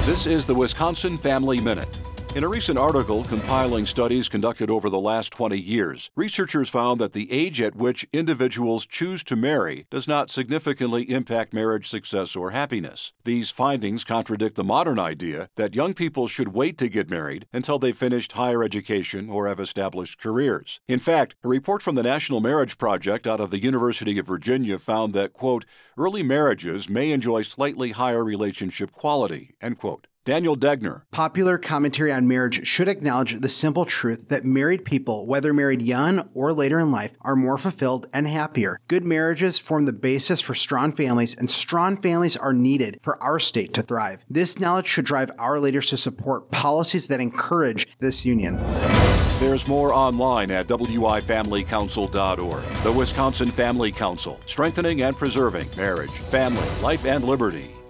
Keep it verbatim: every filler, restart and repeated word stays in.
This is the Wisconsin Family Minute. In a recent article compiling studies conducted over the last twenty years, researchers found that the age at which individuals choose to marry does not significantly impact marriage success or happiness. These findings contradict the modern idea that young people should wait to get married until they've finished higher education or have established careers. In fact, a report from the National Marriage Project out of the University of Virginia found that, quote, early marriages may enjoy slightly higher relationship quality, end quote. Daniel Degner. Popular commentary on marriage should acknowledge the simple truth that married people, whether married young or later in life, are more fulfilled and happier. Good marriages form the basis for strong families, and strong families are needed for our state to thrive. This knowledge should drive our leaders to support policies that encourage this union. There's more online at w i family council dot org. The Wisconsin Family Council, strengthening and preserving marriage, family, life, and liberty.